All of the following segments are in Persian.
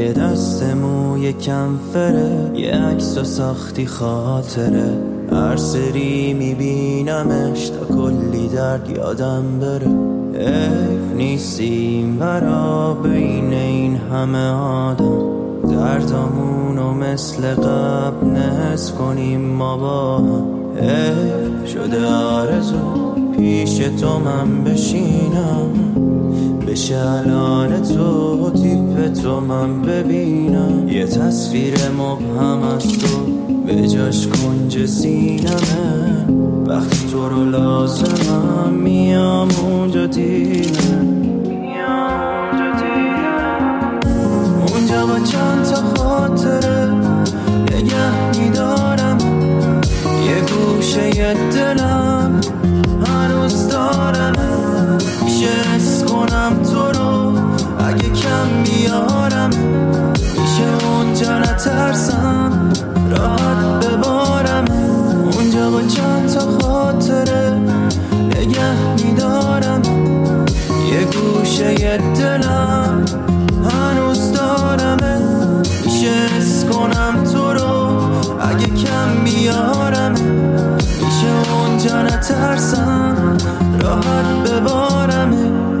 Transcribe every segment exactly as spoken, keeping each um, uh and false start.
یه دست موی کمفره، یه عکس و ساختی خاطره. هر سری میبینمش تا کلی درد یادم بره. حیف نیستیم برا بین این همه آدم، دردامونو مثل قبل نحس کنیم ما با هم. حیف شده آرزو پیش تو من بشینم، بشه الان تو تیپ تو من ببینم. یه تصویر مبهم از تو به جاش کنج سینمه، وقتی تو رو لازمم میام اونجا دیدم، اونجا با چند تا خاطره نگه میدارم. یه گوشه یه دلم هنوز دارم، میشه حس کنم تو رو اگه کم بیارم. میشه اونجا نترسم راحت ببارم، اونجا با چند تا خاطره نگه میدارم. یه گوشه یه دلم هنوز دارمه، میشه حس کنم تو رو اگه کم بیارم. میشه اونجا نترسم راحت ببارم.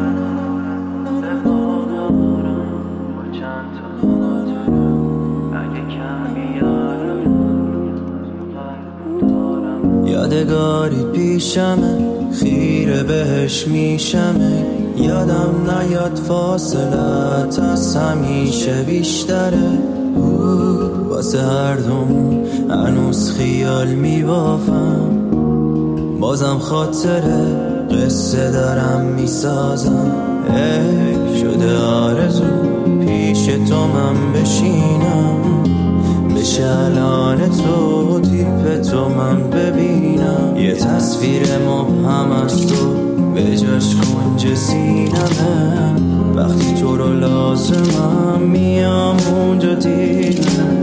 یادگاری پیشمه، خیره بهش میشمه. یادم نیاد فاصلت از همیشه بیشتره. واسه هر دومون هنوز خیال میبافم، بازم خاطره قصه دارم میسازم. ای شده آرزو پیش تو من بشینم، بشه الان تو تیپ تو من ببینم. یه تصویر مبهم از تو به جاش کنج سینمه، وقتی تو رو لازمم میام اونجا دیدم،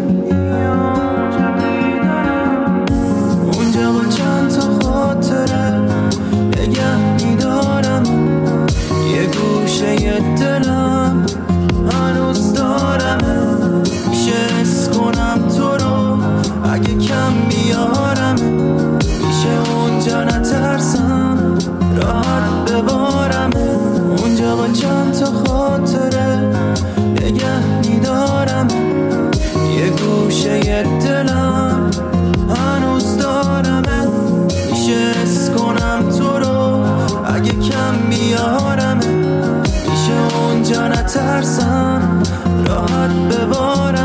اونجا با چند تا خاطره نگه میدارم. یه گوشه یه دلم هنوز دارم، میشه حس کنم تو رو اگه کم بیارم. میشه اونجا نترسم راحت ببارم، اونجا با چند تا خاطره نگه میدارم. یه گوشه یه دلم هنوز دارمه، میشه حس کنم تو رو اگه کم بیارم. میشه اونجا نترسم راحت ببارم.